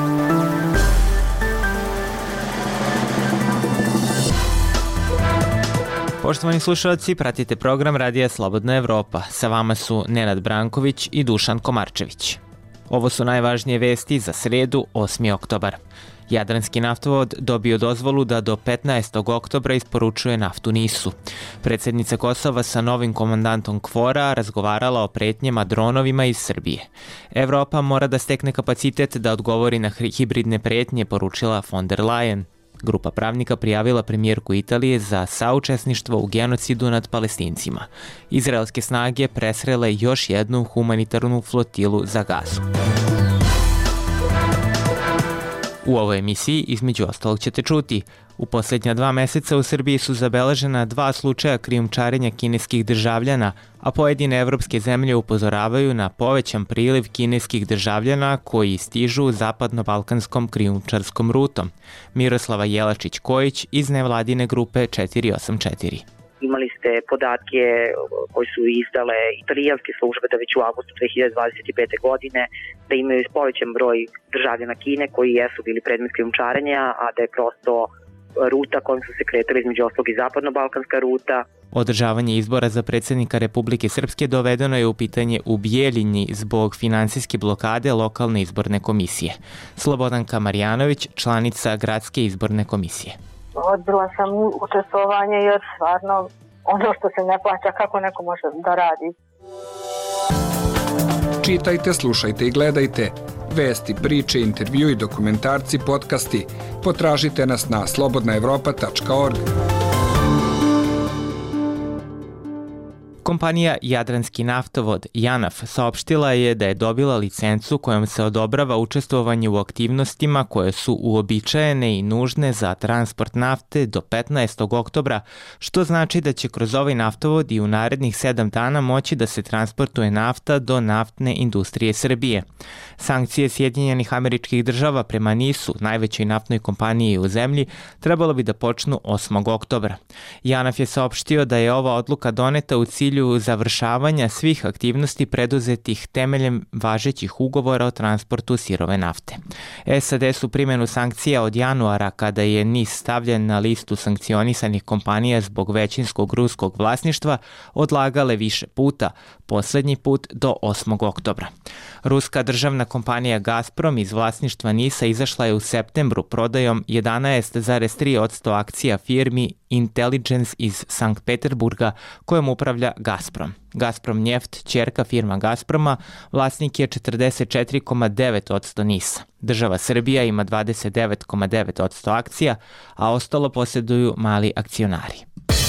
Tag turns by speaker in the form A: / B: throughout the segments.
A: Poštovani slušalci, pratite program Radija Slobodna Evropa. Sa vama su Nenad Branković i Dušan Komarčević. Ovo su najvažnije vesti za sredu, 8. oktobar. Jadranski naftovod dobio dozvolu da do 15. oktobra isporučuje naftu NIS-u. Predsjednica Kosova sa novim komandantom KFOR-a razgovarala o pretnjama dronovima iz Srbije. Evropa mora da stekne kapacitet da odgovori na hibridne pretnje, poručila von der Leyen. Grupa pravnika prijavila premijerku Italije za saučesništvo u genocidu nad Palestincima. Izraelske snage presrele još jednu humanitarnu flotilu za Gazu. U ovoj emisiji između ostalog ćete čuti: u posljednja 2 meseca u Srbiji su zabeležena 2 slučaja krijumčarenja kineskih državljana, a pojedine evropske zemlje upozoravaju na povećan priliv kineskih državljana koji stižu zapadno-balkanskom krijumčarskom rutom. Miroslava Jelačić-Kojić iz nevladine grupe 484.
B: Imali ste podatke koji su izdale italijanske službe da već u avgustu 2025. godine da imaju povećan broj državljana Kine koji jesu bili predmet krijumčarenja, a da je prosto ruta kojom su se kretali između ostalog i zapadno-balkanska ruta.
A: Održavanje izbora za predsjednika Republike Srpske dovedeno je u pitanje u Bijeljini zbog finansijske blokade lokalne izborne komisije. Slobodanka Marjanović, članica Gradske izborne komisije.
C: Odbila sam učestvovanje jer stvarno ono što se ne plaća, kako neko može da radi.
D: Čitajte, slušajte i gledajte vesti, priče, intervju i dokumentarci, podcasti. Potražite nas na slobodnaevropa.org.
A: Kompanija Jadranski naftovod JANAF saopštila je da je dobila licencu kojom se odobrava učestvovanje u aktivnostima koje su uobičajene i nužne za transport nafte do 15. oktobra, što znači da će kroz ovaj naftovod i u narednih 7 dana moći da se transportuje nafta do naftne industrije Srbije. Sankcije Sjedinjenih Američkih Država prema NIS-u, najvećoj naftnoj kompaniji u zemlji, trebalo bi da počnu 8. oktobra. JANAF je saopštio da je ova odluka doneta u cilju završavanja svih aktivnosti preduzetih temeljem važećih ugovora o transportu sirove nafte. SAD su primjenu sankcija od januara, kada je NIS stavljen na listu sankcionisanih kompanija zbog većinskog ruskog vlasništva, odlagale više puta, posljednji put do 8. oktobra. Ruska državna kompanija Gazprom iz vlasništva NIS-a izašla je u septembru prodajom 11,3% akcija firmi Intelligence iz Sankt Peterburga kojom upravlja Gazprom. Gazprom Njeft, ćerka firma Gazproma, vlasnik je 44,9% NIS-a. Država Srbija ima 29,9% akcija, a ostalo posjeduju mali akcionari.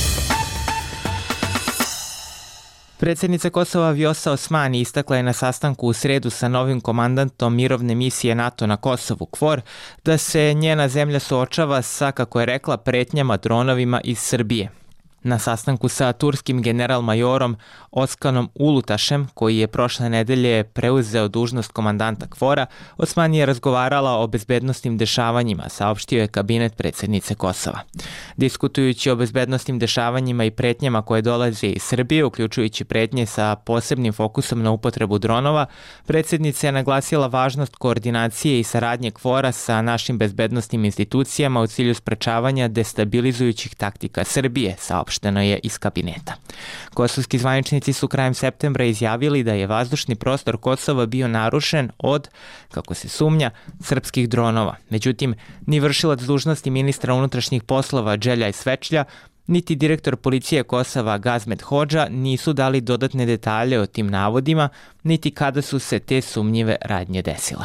A: Predsjednica Kosova Vjosa Osmani istakla je na sastanku u sredu sa novim komandantom mirovne misije NATO na Kosovu KFOR da se njena zemlja suočava sa, kako je rekla, pretnjama dronovima iz Srbije. Na sastanku sa turskim general-majorom Oskanom Ulutašem, koji je prošle nedelje preuzeo dužnost komandanta KFOR-a, Osmani je razgovarala o bezbednosnim dešavanjima, saopštio je kabinet predsjednice Kosova. Diskutujući o bezbednosnim dešavanjima i pretnjama koje dolaze iz Srbije, uključujući pretnje sa posebnim fokusom na upotrebu dronova, predsjednica je naglasila važnost koordinacije i saradnje KFOR-a sa našim bezbednosnim institucijama u cilju sprečavanja destabilizujućih taktika Srbije, saopšteno je iz kabineta. Kosovski zvaničnici su krajem septembra izjavili da je vazdušni prostor Kosova bio narušen od, kako se sumnja, srpskih dronova. Međutim, ni vršilac dužnosti ministra unutrašnjih poslova Đeljaj Svečlja, niti direktor policije Kosova Gazmet Hodža nisu dali dodatne detalje o tim navodima, niti kada su se te sumnjive radnje desile.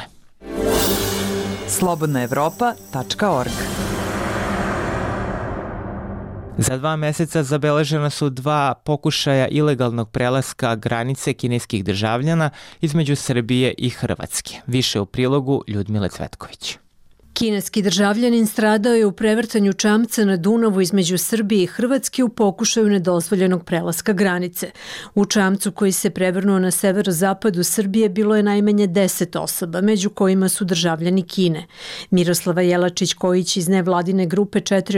E: slobodnaevropa.org.
A: Za 2 meseca zabeležena su 2 pokušaja ilegalnog prelaska granice kineskih državljana između Srbije i Hrvatske. Više u prilogu Ljudmile Cvetković.
F: Kineski državljanin stradao je u prevrtanju čamca na Dunavu između Srbije i Hrvatske u pokušaju nedozvoljenog prelaska granice. U čamcu koji se prevrnuo na severozapadu Srbije bilo je najmanje 10 osoba, među kojima su državljani Kine. Miroslava Jelačić-Kojić iz nevladine grupe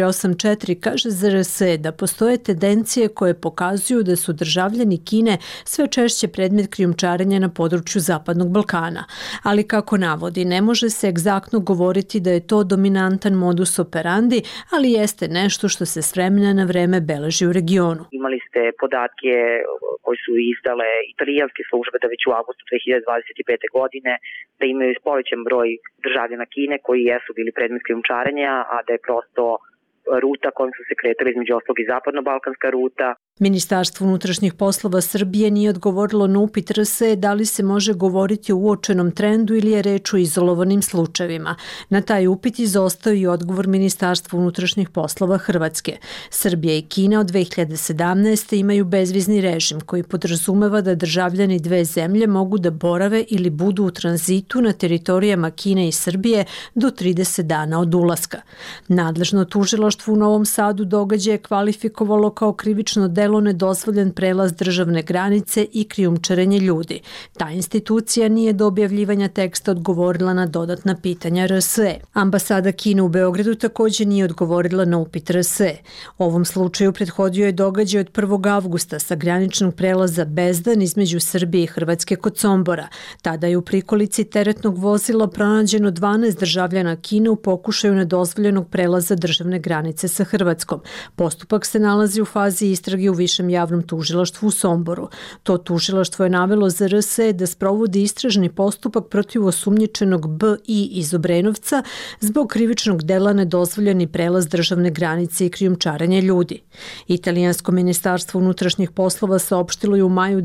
F: 484 kaže za RS da postoje tendencije koje pokazuju da su državljani Kine sve češće predmet krijumčarenja na području Zapadnog Balkana. Ali kako navodi, ne može se egzaktno govoriti da je to dominantan modus operandi, ali jeste nešto što se s vremena na vreme beleži u regionu.
B: Imali ste podatke koji su izdale italijanske službe da već u avgustu 2025. godine da imaju povećan broj državljana Kine koji jesu bili predmet krijumčarenja, a da je prosto ruta kojom su se kretali između ostalog i zapadno-balkanska ruta.
F: Ministarstvo unutrašnjih poslova Srbije nije odgovorilo na upit RS da li se može govoriti o uočenom trendu ili je reč o izolovanim slučajevima. Na taj upit izostao i odgovor Ministarstva unutrašnjih poslova Hrvatske. Srbija i Kina od 2017. imaju bezvizni režim koji podrazumeva da državljani dve zemlje mogu da borave ili budu u tranzitu na teritorijama Kine i Srbije do 30 dana od ulaska. Nadležno tužilaštvo u Novom Sadu događaje kvalifikovalo kao krivično delo nedozvoljen prelaz državne granice i krijumčarenje ljudi. Ta institucija nije do objavljivanja teksta odgovorila na dodatna pitanja RSE. Ambasada Kine u Beogradu također nije odgovorila na upit RSE. Ovom slučaju prethodio je događaj od 1. avgusta sa graničnog prelaza Bezdan između Srbije i Hrvatske kod Sombora. Tada je u prikolici teretnog vozila pronađeno 12 državljana Kine u pokušaju nedozvoljenog prelaza državne granice sa Hrvatskom. Postupak se nalazi u fazi istrage u Višem javnom tužilaštvu u Somboru. To tužilaštvo je navelo za RSE da sprovodi istražni postupak protiv osumnjičenog B.I. iz Obrenovca zbog krivičnog dela nedozvoljeni prelaz državne granice i krijumčarenje ljudi. Italijansko ministarstvo unutrašnjih poslova saopštilo je u maju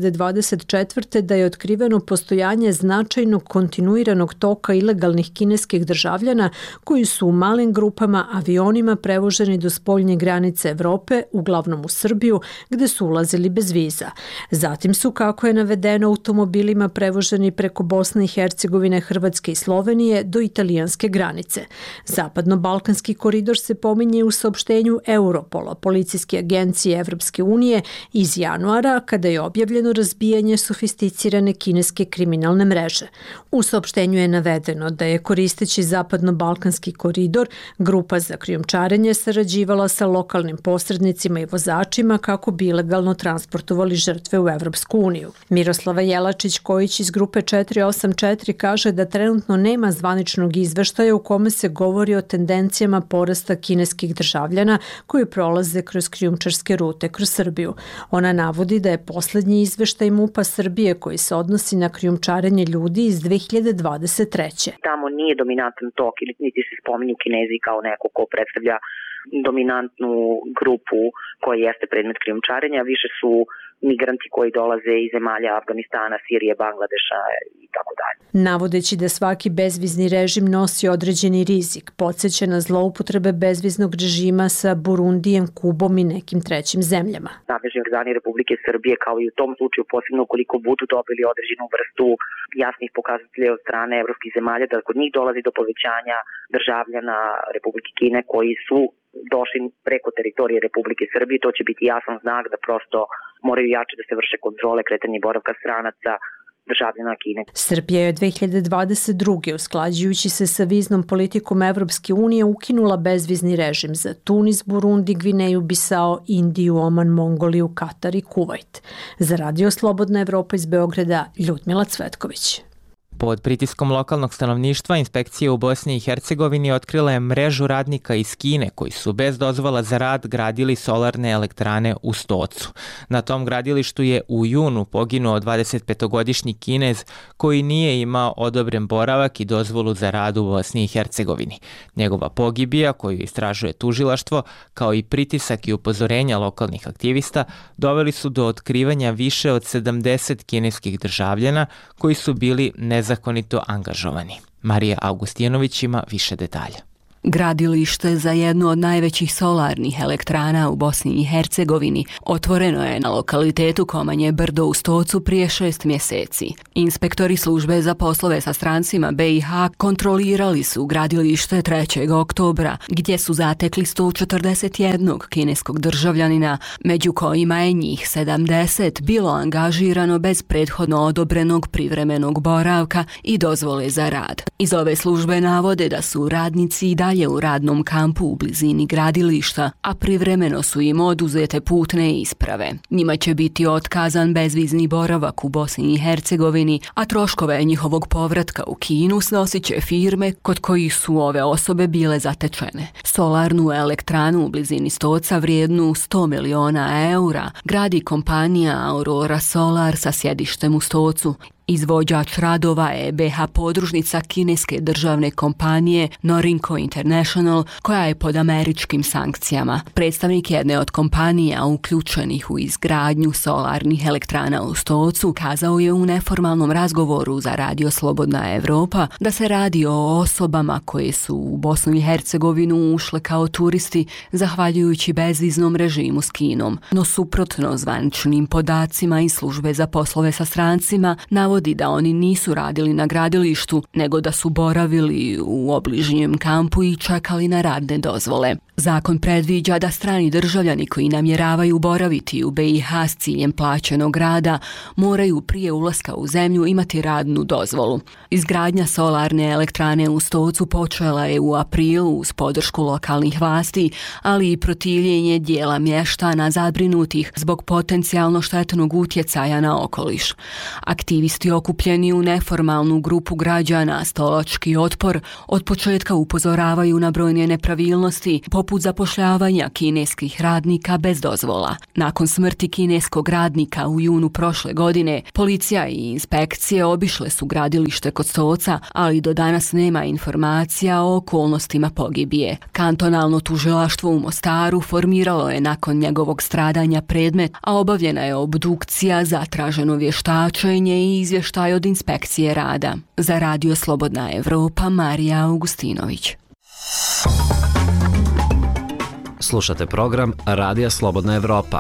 F: 2024. da je otkriveno postojanje značajnog kontinuiranog toka ilegalnih kineskih državljana koji su u malim grupama avionima prevoženi do spoljne granice Evrope, uglavnom u Srbiju, gde su ulazili bez viza. Zatim su, kako je navedeno, automobilima prevoženi preko Bosne i Hercegovine, Hrvatske i Slovenije do italijanske granice. Zapadno-balkanski koridor se pominje u saopštenju Europola, policijske agencije Evropske unije iz januara, kada je objavljeno razbijanje sofisticirane kineske kriminalne mreže. U saopštenju je navedeno da je koristeći Zapadno-balkanski koridor grupa za krijumčarenje sarađivala sa lokalnim posrednicima i vozačima kako bi ilegalno transportovali žrtve u Evropsku uniju. Miroslava Jelačić-Kojić iz grupe 484 kaže da trenutno nema zvaničnog izveštaja u kome se govori o tendencijama porasta kineskih državljana koji prolaze kroz krijumčarske rute kroz Srbiju. Ona navodi da je poslednji izveštaj MUP-a Srbije koji se odnosi na krijumčarenje ljudi iz 2023.
B: Tamo nije dominantan tok ili niti se spominju Kinezi kao neko ko predstavlja dominantnu grupu koja jeste predmet krijumčarenja, više su migranti koji dolaze iz zemalja Afganistana, Sirije, Bangladeša i tako dalje.
F: Navodeći da svaki bezvizni režim nosi određeni rizik, podsjeća na zloupotrebe bezviznog režima sa Burundijem, Kubom i nekim trećim zemljama.
B: Nadležni organi Republike Srbije, kao i u tom slučaju, posebno ukoliko budu dobili određenu vrstu jasnih pokazatelja od strane evropskih zemalja, da kod njih dolazi do povećanja državljana Republike Kine koji su došli preko teritorije Republike Srbije, to će biti jasan znak da prosto moraju jače da se vrše kontrole kretanja i boravka stranaca državljana Kine.
F: Srbija je 2022. usklađujući se sa viznom politikom Evropske unije ukinula bezvizni režim za Tunis, Burundi, Gvineju, Bisao, Indiju, Oman, Mongoliju, Katar i Kuvajt. Za Radio Slobodna Evropa iz Beograda, Ljudmila Cvetković.
A: Pod pritiskom lokalnog stanovništva, inspekcija u Bosni i Hercegovini otkrila je mrežu radnika iz Kine koji su bez dozvola za rad gradili solarne elektrane u Stocu. Na tom gradilištu je u junu poginuo 25-godišnji Kinez koji nije imao odobren boravak i dozvolu za rad u Bosni i Hercegovini. Njegova pogibija, koju istražuje tužilaštvo, kao i pritisak i upozorenja lokalnih aktivista, doveli su do otkrivanja više od 70 kineskih državljana koji su bili nezakonito angažovani. Marija Augustinović ima više detalja.
G: Gradilište za jednu od najvećih solarnih elektrana u Bosni i Hercegovini otvoreno je na lokalitetu Komanje Brdo u Stocu prije 6 mjeseci. Inspektori službe za poslove sa strancima BiH kontrolirali su gradilište 3. oktobra, gdje su zatekli 141 kineskog državljanina, među kojima je njih 70 bilo angažirano bez prethodno odobrenog privremenog boravka i dozvole za rad. Iz ove službe navode da su radnici i dalje u radnom kampu u blizini gradilišta, a privremeno su im oduzete putne isprave. Njima će biti otkazan bezvizni boravak u Bosni i Hercegovini, a troškove njihovog povratka u Kinu snosit će firme kod kojih su ove osobe bile zatečene. Solarnu elektranu u blizini Stoca vrijednu 100 miliona eura gradi kompanija Aurora Solar sa sjedištem u Stocu. Izvođač radova je BiH podružnica kineske državne kompanije Norinco International, koja je pod američkim sankcijama. Predstavnik jedne od kompanija uključenih u izgradnju solarnih elektrana u Stocu kazao je u neformalnom razgovoru za Radio Slobodna Evropa da se radi o osobama koje su u Bosnu i Hercegovinu ušle kao turisti zahvaljujući bezviznom režimu s Kinom. No suprotno zvaničnim podacima iz službe za poslove sa strancima navodi da oni nisu radili na gradilištu, nego da su boravili u obližnjem kampu i čekali na radne dozvole. Zakon predviđa da strani državljani koji namjeravaju boraviti u BiH s ciljem plaćenog rada moraju prije ulaska u zemlju imati radnu dozvolu. Izgradnja solarne elektrane u Stocu počela je u aprilu uz podršku lokalnih vlasti, ali i protivljenje dijela mještana zabrinutih zbog potencijalno štetnog utjecaja na okoliš. Aktivisti okupljeni u neformalnu grupu građana Stolački otpor od početka upozoravaju na brojne nepravilnosti, poput zapošljavanja kineskih radnika bez dozvola. Nakon smrti kineskog radnika u junu prošle godine, policija i inspekcije obišle su gradilište kod Stoca, ali do danas nema informacija o okolnostima pogibije. Kantonalno tužilaštvo u Mostaru formiralo je nakon njegovog stradanja predmet, a obavljena je obdukcija, zatraženo vještačenje i izvještaj od inspekcije rada. Za Radio Slobodna Evropa, Marija Augustinović.
H: Slušate program Radija Slobodna Evropa.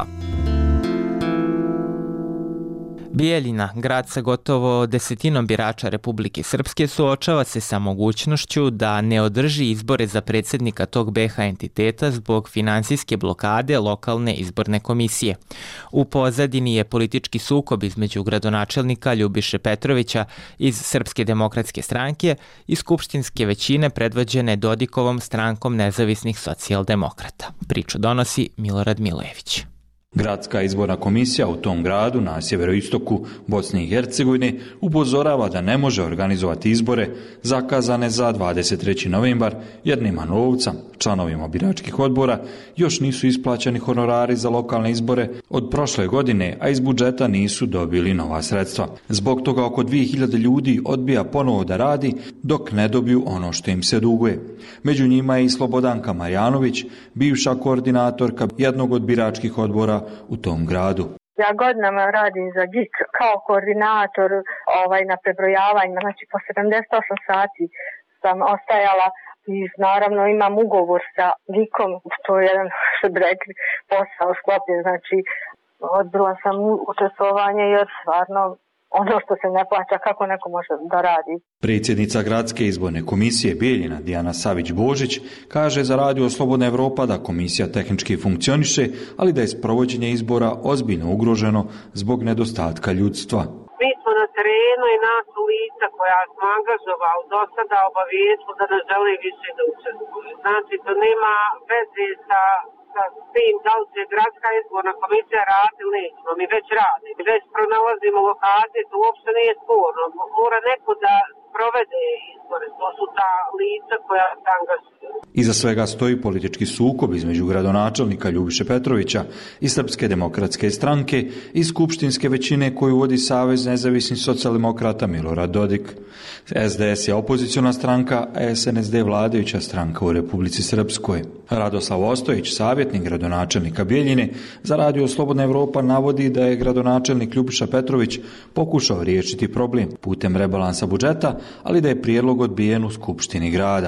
A: Bijeljina, grad sa gotovo 10% birača Republike Srpske, suočava se sa mogućnošću da ne održi izbore za predsjednika tog BiH entiteta zbog finansijske blokade lokalne izborne komisije. U pozadini je politički sukob između gradonačelnika Ljubiše Petrovića iz Srpske demokratske stranke i skupštinske većine predvođene Dodikovom strankom nezavisnih socijaldemokrata. Priču donosi Milorad Milojević.
I: Gradska izborna komisija u tom gradu na sjeveroistoku Bosne i Hercegovine upozorava da ne može organizovati izbore zakazane za 23. novembar jer nema novca. Članovima biračkih odbora još nisu isplaćeni honorari za lokalne izbore od prošle godine, a iz budžeta nisu dobili nova sredstva. Zbog toga oko 2000 ljudi odbija ponovo da radi dok ne dobiju ono što im se duguje. Među njima je i Slobodanka Marjanović, bivša koordinatorka jednog od biračkih odbora u tom gradu.
C: Ja godinama radim za GIK kao koordinator na prebrojavanjima, znači po 78 sati sam ostajala i naravno imam ugovor sa GIK-om, to je jedan, što bi rekli, posao sklopljen, znači odbila sam učestvovanje jer stvarno ono što se ne plaća, kako neko može da radi.
I: Predsjednica Gradske izborne komisije Bijeljina Dijana Savić-Božić kaže za Radio Slobodna Evropa da komisija tehnički funkcioniše, ali da je sprovođenje izbora ozbiljno ugroženo zbog nedostatka ljudstva.
J: Mi smo na terenu i nas lica koja smo angažovali do sada obavijestili da ne žele više da učestvuju. Znači to nema veze sa tim da li će Gradska izborna komisija radi ili nećemo. Mi već radimo, već pronalazimo lokacije, to uopšte nije sporno. Mora neko da provede izbore, to su ta lica koja se angažuju.
I: Iza svega stoji politički sukob između gradonačelnika Ljubiše Petrovića i Srpske demokratske stranke i skupštinske većine koju vodi Savez nezavisnih socijaldemokrata Milorad Dodik. SDS je opoziciona stranka, a SNSD vladajuća stranka u Republici Srpskoj. Radoslav Ostojić, savjetnik gradonačelnika Bijeljine, za Radio Slobodna Evropa navodi da je gradonačelnik Ljubiša Petrović pokušao riješiti problem putem rebalansa budžeta, ali da je prijedlog odbijen u Skupštini grada.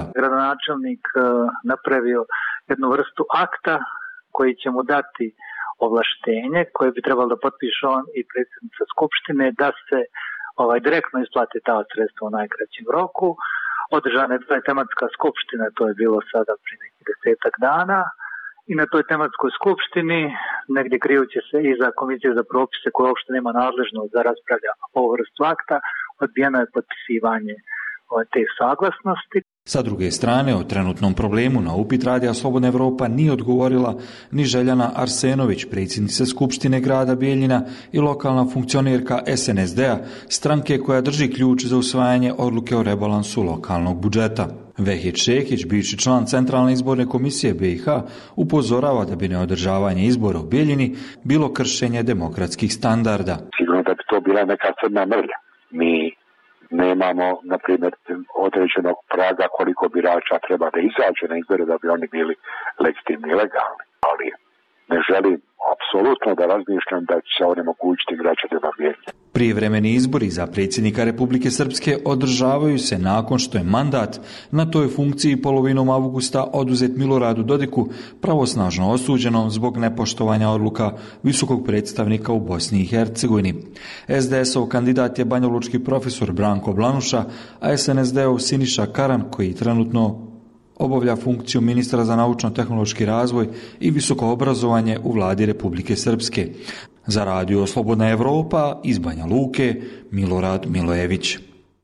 K: gradonačelnik napravio jednu vrstu akta koji će mu dati ovlaštenje koje bi trebalo da potpiše on i predsjednica Skupštine da se direktno isplati ta sredstva u najkraćem roku. Održana je 2 tematska skupština, to je bilo sada prije nekih 10 dana i na toj tematskoj skupštini, negdje krijući se iza Komisije za propise koja uopšte nema nadležnost da raspravlja ovu vrstu akta, odbijeno je potpisivanje te saglasnosti.
I: Sa druge strane, o trenutnom problemu na upit Radija Slobodna Evropa nije odgovorila ni Željana Arsenović, predsjednica Skupštine grada Bijeljina i lokalna funkcionerka SNSD-a, stranke koja drži ključ za usvajanje odluke o rebalansu lokalnog budžeta. Vehid Šehić, bivši član Centralne izborne komisije BiH, upozorava da bi neodržavanje izbora u Bijeljini bilo kršenje demokratskih standarda.
L: Sigurno da bi to bila neka crna mrlja. Mi nemamo, na primjer, određenog praga koliko birača treba da izađe na izbore da bi oni bili legitimni i legalni. Ali ne želim apsolutno da razmišljam da će se onemogućiti građanima Bijeljine.
I: Prijevremeni izbori za predsjednika Republike Srpske održavaju se nakon što je mandat na toj funkciji polovinom avgusta oduzet Miloradu Dodiku, pravosnažno osuđenom zbog nepoštovanja odluka visokog predstavnika u Bosni i Hercegovini. SDS-ov kandidat je banjalučki profesor Branko Blanuša, a SNSD-ov Siniša Karan, koji trenutno obavlja funkciju ministra za naučno-tehnološki razvoj i visoko obrazovanje u vladi Republike Srpske. Za Radio Slobodna Evropa iz Banja Luke, Milorad Milojević.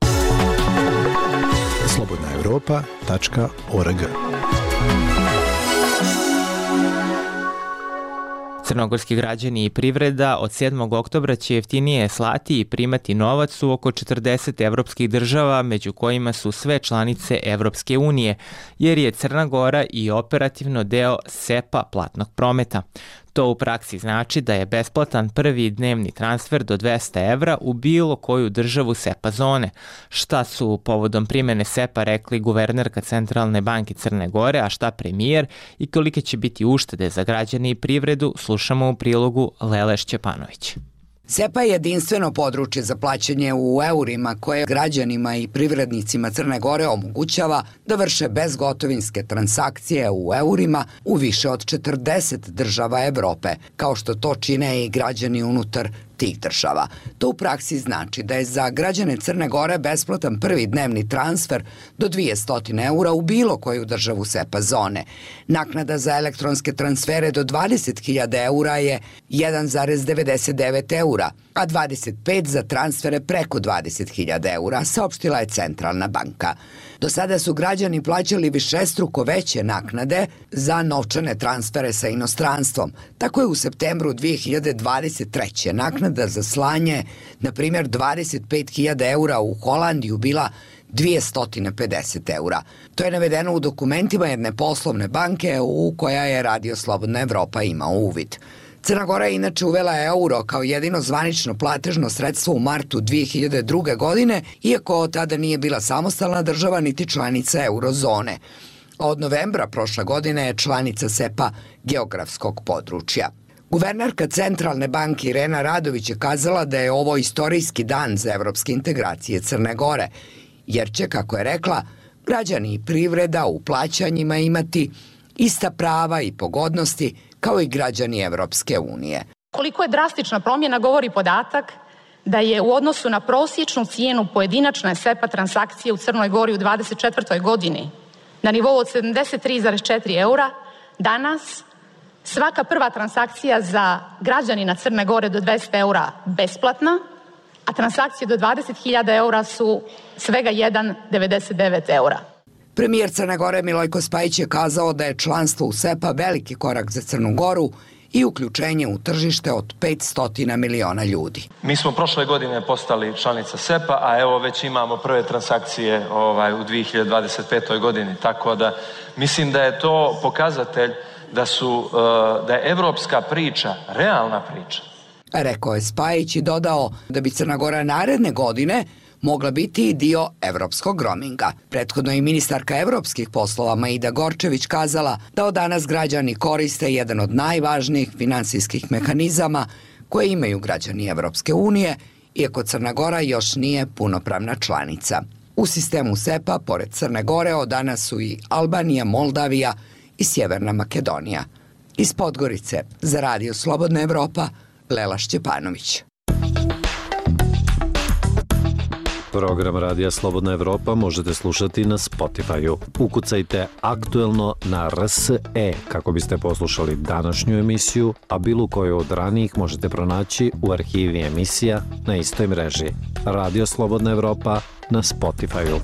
M: slobodnaevropa.org.
A: Crnogorski građani i privreda od 7. oktobra će jeftinije slati i primati novac u oko 40 evropskih država, među kojima su sve članice Evropske unije, jer je Crna Gora i operativno deo SEPA platnog prometa. To u praksi znači da je besplatan prvi dnevni transfer do 200 evra u bilo koju državu SEPA zone. Šta su povodom primjene SEPA rekli guvernerka Centralne banke Crne Gore, a šta premijer i kolike će biti uštede za građane i privredu, slušamo u prilogu Lele Šćepanović.
N: SEPA je jedinstveno područje za plaćanje u eurima koje građanima i privrednicima Crne Gore omogućava da vrše bezgotovinske transakcije u eurima u više od 40 država Evrope, kao što to čine i građani unutar tih država. To u praksi znači da je za građane Crne Gore besplatan prvi dnevni transfer do 200 eura u bilo koju državu SEPA zone. Naknada za elektronske transfere do 20.000 eura je 1,99 eura, a 25 za transfere preko 20.000 eura, saopštila je Centralna banka. Do sada su građani plaćali višestruko veće naknade za novčane transfere sa inostranstvom. Tako je u septembru 2023. naknada za slanje, na primjer 25.000 eura u Holandiju, bila 250 eura. To je navedeno u dokumentima jedne poslovne banke u koja je Radio Slobodna Evropa imao uvid. Crna Gora je inače uvela euro kao jedino zvanično platežno sredstvo u martu 2002. godine, iako tada nije bila samostalna država niti članica eurozone. Od novembra prošle godine je članica SEPA geografskog područja. Guvernerka Centralne banke Irena Radović je kazala da je ovo istorijski dan za evropske integracije Crne Gore, jer će, kako je rekla, građani i privreda u plaćanjima imati ista prava i pogodnosti kao i građani Evropske unije.
O: Koliko je drastična promjena govori podatak da je u odnosu na prosječnu cijenu pojedinačne SEPA transakcije u Crnoj Gori u 2024. godini na nivou od 73,4 eura, danas svaka prva transakcija za građanina Crne Gore do 200 eura besplatna, a transakcije do 20.000 eura su svega 1,99 eura.
N: Premijer Crne Gore Milojko Spajić je kazao da je članstvo u SEPA veliki korak za Crnu Goru i uključenje u tržište od 500 miliona ljudi.
P: Mi smo prošle godine postali članica SEPA, a evo već imamo prve transakcije u 2025. godini, tako da mislim da je to pokazatelj da je evropska priča realna priča.
N: Rekao je Spajić i dodao da bi Crna Gora naredne godine mogla biti i dio evropskog roaminga. Prethodno i ministarka evropskih poslova Maida Gorčević kazala da od danas građani koriste jedan od najvažnijih finansijskih mehanizama koje imaju građani Evropske unije, iako Crna Gora još nije punopravna članica. U sistemu SEPA, pored Crne Gore, od danas su i Albanija, Moldavija i Sjeverna Makedonija. Iz Podgorice, za Radio Slobodna Evropa, Lela Šćepanović.
H: Program Radija Slobodna Evropa možete slušati na Spotify-u. Ukucajte Aktuelno na RSE kako biste poslušali današnju emisiju, a bilo koju od ranijih možete pronaći u arhivi emisija na istoj mreži. Radio Slobodna Evropa na Spotify-u.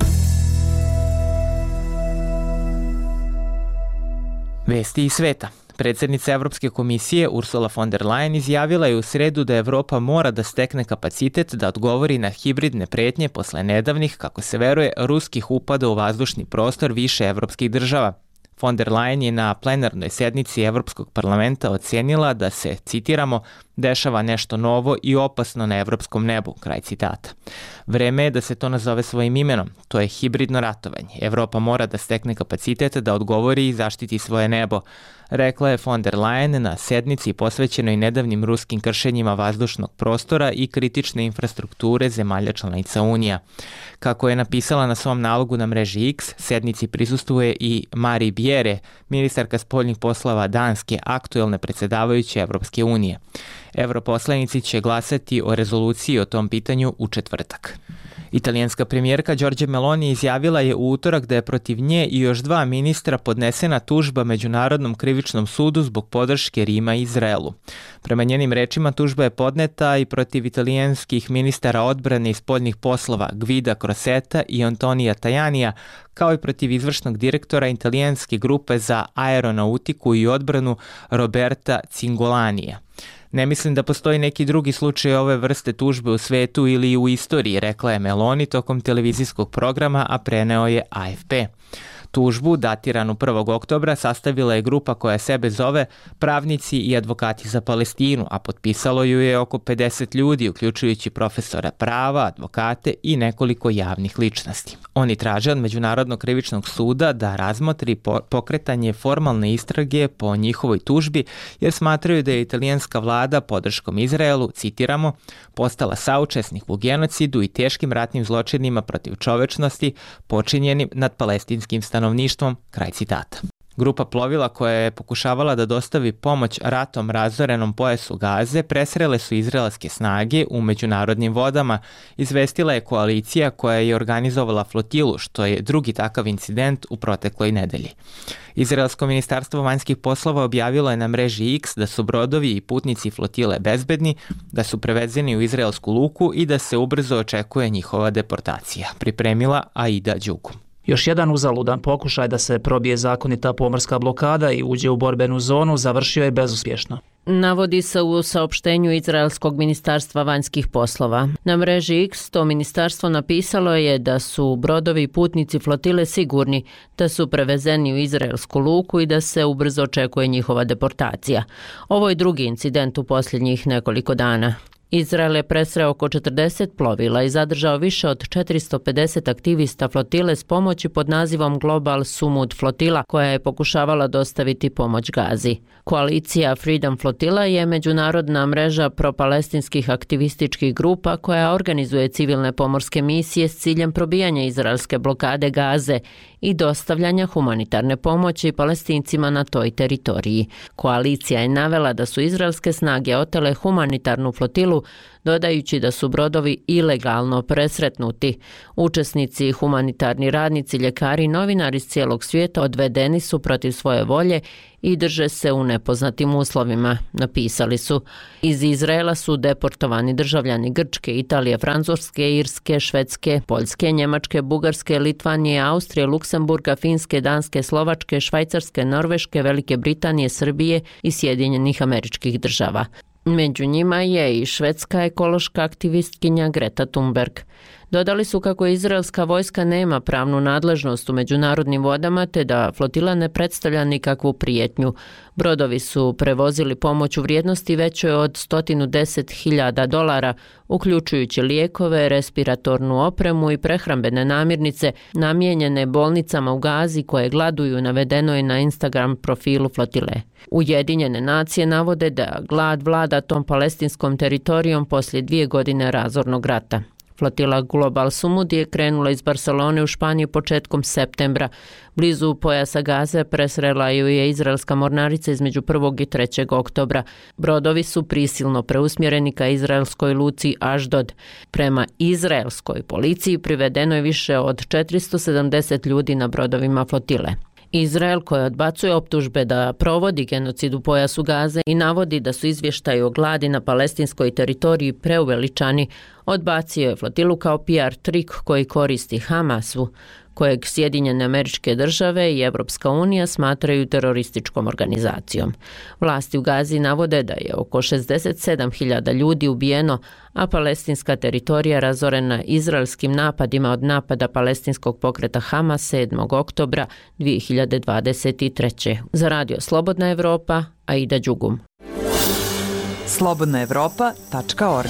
A: Vesti iz sveta. Predsjednica Evropske komisije Ursula von der Leyen izjavila je u sredu da Evropa mora da stekne kapacitet da odgovori na hibridne pretnje posle nedavnih, kako se veruje, ruskih upada u vazdušni prostor više evropskih država. Von der Leyen je na plenarnoj sednici Evropskog parlamenta ocenila da se, citiramo, dešava nešto novo i opasno na evropskom nebu, kraj citata. Vreme je da se to nazove svojim imenom, to je hibridno ratovanje. Evropa mora da stekne kapacitet da odgovori i zaštiti svoje nebo, rekla je von der Leyen na sednici posvećenoj nedavnim ruskim kršenjima vazdušnog prostora i kritične infrastrukture zemalja članica Unija. Kako je napisala na svom nalogu na mreži X, sednici prisustvuje i Mari Bjerre, ministarka spoljnih poslova Danske, aktuelne predsjedavajuće Evropske unije. Europoslanici će glasati o rezoluciji o tom pitanju u četvrtak. Italijanska premijerka Giorgia Meloni izjavila je u utorak da je protiv nje i još 2 ministra podnesena tužba Međunarodnom krivičnom sudu zbog podrške Rima i Izraelu. Prema njenim rečima tužba je podneta i protiv italijanskih ministara odbrane i spoljnih poslova Guida Crosetta i Antonija Tajanija, kao i protiv izvršnog direktora italijanske grupe za aeronautiku i odbranu Roberta Cingolanija. Ne mislim da postoji neki drugi slučaj ove vrste tužbe u svetu ili u istoriji, rekla je Meloni tokom televizijskog programa, a preneo je AFP. Tužbu, datiranu 1. oktobra, sastavila je grupa koja sebe zove Pravnici i advokati za Palestinu, a potpisalo ju je oko 50 ljudi, uključujući profesora prava, advokate i nekoliko javnih ličnosti. Oni traže od Međunarodnog krivičnog suda da razmotri pokretanje formalne istrage po njihovoj tužbi, jer smatraju da je italijanska vlada podrškom Izraelu, citiramo, postala saučesnik u genocidu i teškim ratnim zločinima protiv čovečnosti počinjenim nad palestinskim stanovništvom, kraj citata. Grupa plovila koja je pokušavala da dostavi pomoć ratom razorenom pojasu Gaze presrele su izraelske snage u međunarodnim vodama, izvestila je koalicija koja je organizovala flotilu, što je drugi takav incident u protekloj nedelji. Izraelsko ministarstvo vanjskih poslova objavilo je na mreži X da su brodovi i putnici flotile bezbedni, da su prevezeni u izraelsku luku i da se ubrzo očekuje njihova deportacija, pripremila Aida Đuku.
M: Još jedan uzaludan pokušaj da se probije zakonita pomorska blokada i uđe u borbenu zonu završio je bezuspješno.
Q: Navodi se u saopštenju Izraelskog ministarstva vanjskih poslova. Na mreži X to ministarstvo napisalo je da su brodovi i putnici flotile sigurni, da su prevezeni u izraelsku luku i da se ubrzo očekuje njihova deportacija. Ovo je drugi incident u posljednjih nekoliko dana. Izrael je presreo oko 40 plovila i zadržao više od 450 aktivista flotile s pomoći pod nazivom Global Sumud flotila, koja je pokušavala dostaviti pomoć Gazi. Koalicija Freedom Flotila je međunarodna mreža propalestinskih aktivističkih grupa koja organizuje civilne pomorske misije s ciljem probijanja izraelske blokade Gaze i dostavljanja humanitarne pomoći Palestincima na toj teritoriji. Koalicija je navela da su izraelske snage otele humanitarnu flotilu, dodajući da su brodovi ilegalno presretnuti. Učesnici, humanitarni radnici, ljekari i novinari iz cijelog svijeta odvedeni su protiv svoje volje i drže se u nepoznatim uslovima, napisali su. Iz Izraela su deportovani državljani Grčke, Italije, Francuske, Irske, Švedske, Poljske, Njemačke, Bugarske, Litvanije, Austrije, Luksemburga, Finske, Danske, Slovačke, Švajcarske, Norveške, Velike Britanije, Srbije i Sjedinjenih Američkih Država. Među njima je i švedska ekološka aktivistkinja Greta Thunberg. Dodali su kako izraelska vojska nema pravnu nadležnost u međunarodnim vodama te da flotila ne predstavlja nikakvu prijetnju. Brodovi su prevozili pomoć u vrijednosti većoj od $110.000, uključujući lijekove, respiratornu opremu i prehrambene namirnice namijenjene bolnicama u Gazi koje gladuju, navedeno je na Instagram profilu flotile. Ujedinjene nacije navode da glad vlada tom palestinskom teritorijom poslije 2 godine razornog rata. Flotila Global Sumud je krenula iz Barcelone u Španiju početkom septembra. Blizu pojasa Gaze presrela ju je izraelska mornarica između 1. i 3. oktobra. Brodovi su prisilno preusmjereni ka izraelskoj luci Aždod. Prema izraelskoj policiji privedeno je više od 470 ljudi na brodovima flotile. Izrael, koji odbacuje optužbe da provodi genocid u pojasu Gaze i navodi da su izvještaji o gladi na palestinskoj teritoriji preuveličani, odbacio je flotilu kao PR trik koji koristi Hamasu, kojeg Sjedinjene Američke Države i Evropska unija smatraju terorističkom organizacijom. Vlasti u Gazi navode da je oko 67.000 ljudi ubijeno, a palestinska teritorija razorena izraelskim napadima od napada palestinskog pokreta Hamas 7. oktobra 2023. Za radio Slobodna Evropa, Aida Đugum.
E: slobodnaevropa.org.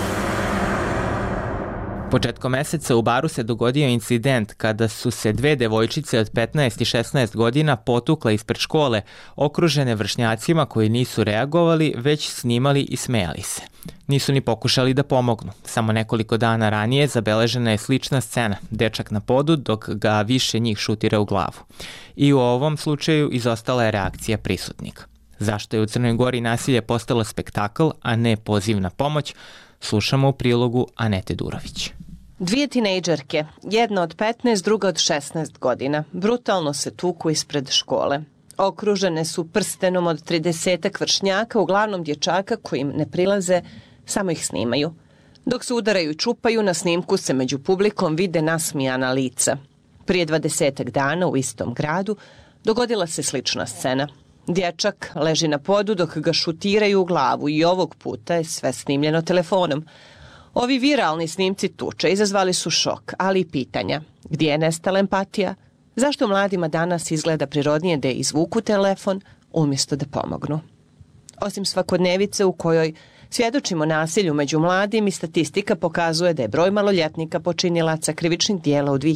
A: Početkom meseca u Baru se dogodio incident kada su se dve devojčice od 15 i 16 godina potukle ispred škole, okružene vršnjacima koji nisu reagovali, već snimali i smejali se. Nisu ni pokušali da pomognu. Samo nekoliko dana ranije zabeležena je slična scena, dečak na podu dok ga više njih šutira u glavu. I u ovom slučaju izostala je reakcija prisutnika. Zašto je u Crnoj Gori nasilje postalo spektakl, a ne poziv na pomoć, slušamo u prilogu Anete Durović.
R: Dvije tinejdžerke, jedna od 15, druga od 16 godina, brutalno se tuku ispred škole. Okružene su prstenom od 30 vršnjaka, uglavnom dječaka koji im ne prilaze, samo ih snimaju. Dok se udaraju i čupaju, na snimku se među publikom vide nasmijana lica. Prije 20 dana u istom gradu dogodila se slična scena. Dječak leži na podu dok ga šutiraju u glavu i ovog puta je sve snimljeno telefonom. Ovi viralni snimci tuče izazvali su šok, ali i pitanja. Gdje je nestala empatija? Zašto mladima danas izgleda prirodnije da izvuku telefon umjesto da pomognu? Osim svakodnevice u kojoj svjedočimo nasilju među mladim i statistika pokazuje da je broj maloljetnika počinilaca krivičnih dijela u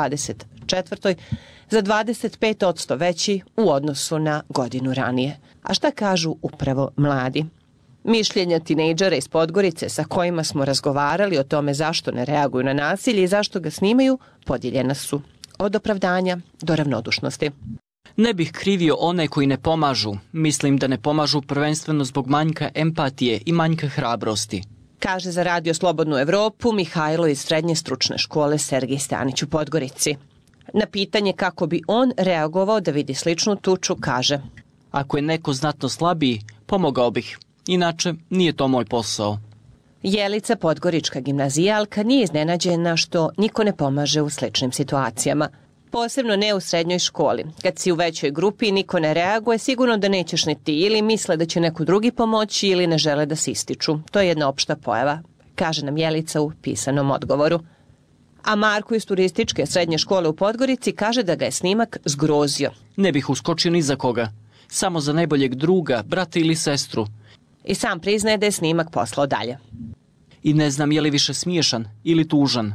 R: 2024. za 25% veći u odnosu na godinu ranije. A šta kažu upravo mladi? Mišljenja tinejdžera iz Podgorice sa kojima smo razgovarali o tome zašto ne reaguju na nasilje i zašto ga snimaju, podijeljena su. Od opravdanja do ravnodušnosti.
S: Ne bih krivio one koji ne pomažu. Mislim da ne pomažu prvenstveno zbog manjka empatije i manjka hrabrosti.
R: Kaže za radio Slobodnu Evropu Mihajlo iz Srednje stručne škole Sergij Stanić u Podgorici. Na pitanje kako bi on reagovao da vidi sličnu tuču, kaže:
S: Ako je neko znatno slabiji, pomogao bih. Inače, nije to moj posao.
R: Jelica, podgorička gimnazijalka, nije iznenađena što niko ne pomaže u sličnim situacijama. Posebno ne u srednjoj školi. Kad si u većoj grupi i niko ne reaguje, sigurno da nećeš ni ti, ili misle da će neko drugi pomoći ili ne žele da se ističu. To je jedna opšta pojava, kaže nam Jelica u pisanom odgovoru. A Marko iz turističke srednje škole u Podgorici kaže da ga je snimak zgrozio.
S: Ne bih uskočio ni za koga. Samo za najboljeg druga, brata ili sestru.
R: I sam priznaje da je snimak poslao dalje.
S: I ne znam je li više smiješan ili tužan.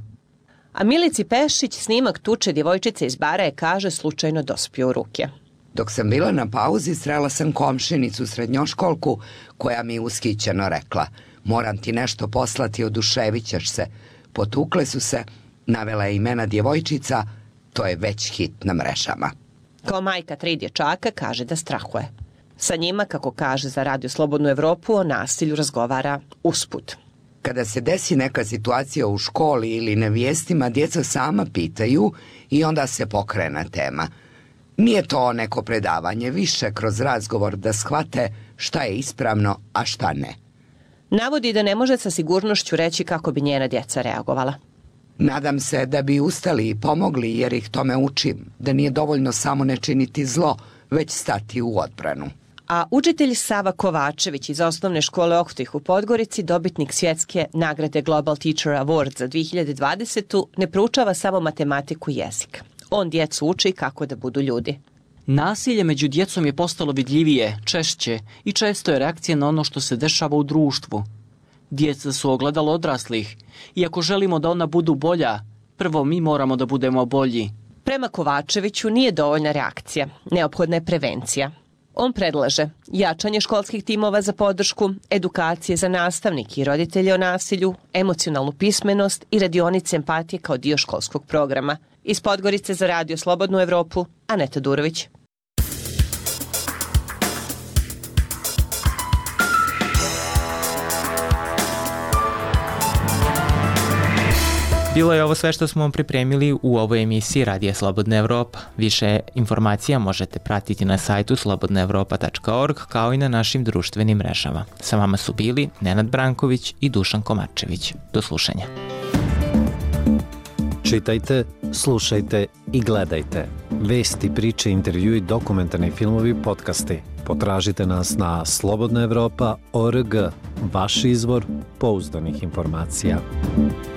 R: A Milici Pešić snimak tuče djevojčice iz Bara je, kaže, slučajno dospio u ruke.
N: Dok sam bila na pauzi, srela sam komšinicu srednjoškolku koja mi ushićeno rekla: moram ti nešto poslati, oduševit ćeš se. Potukle su se, navela je imena djevojčica, to je već hit na mrežama.
R: Kao majka 3 dječaka kaže da strahuje. Sa njima, kako kaže za radio Slobodnu Evropu, o nasilju razgovara usput.
N: Kada se desi neka situacija u školi ili na vijestima, djeca sama pitaju i onda se pokrene tema. Nije to neko predavanje, više kroz razgovor da shvate šta je ispravno, a šta ne.
R: Navodi da ne može sa sigurnošću reći kako bi njena djeca reagovala.
N: Nadam se da bi ustali i pomogli jer ih tome učim, da nije dovoljno samo ne činiti zlo, već stati u odbranu.
R: A učitelj Sava Kovačević iz osnovne škole Ohtih u Podgorici, dobitnik svjetske nagrade Global Teacher Award za 2020. ne proučava samo matematiku i jezik. On djecu uči kako da budu ljudi.
S: Nasilje među djecom je postalo vidljivije, češće i često je reakcija na ono što se dešava u društvu. Djeca su ogledalo odraslih i ako želimo da ona budu bolja, prvo mi moramo da budemo bolji.
R: Prema Kovačeviću nije dovoljna reakcija, neophodna je prevencija. On predlaže jačanje školskih timova za podršku, edukacije za nastavnike i roditelje o nasilju, emocionalnu pismenost i radionice empatije kao dio školskog programa. Iz Podgorice za Radio Slobodnu Evropu, Aneta Durović.
A: Bilo je ovo sve što smo vam pripremili u ovoj emisiji Radija Slobodna Evropa. Više informacija možete pratiti na sajtu slobodnaevropa.org kao i na našim društvenim mrežama. Sa vama su bili Nenad Branković i Dušan Komarčević. Do slušanja.
H: Čitajte, slušajte i gledajte. Vesti, priče, intervjui, dokumentarni filmovi, podcasti. Potražite nas na slobodnaevropa.org, vaš izvor pouzdanih informacija.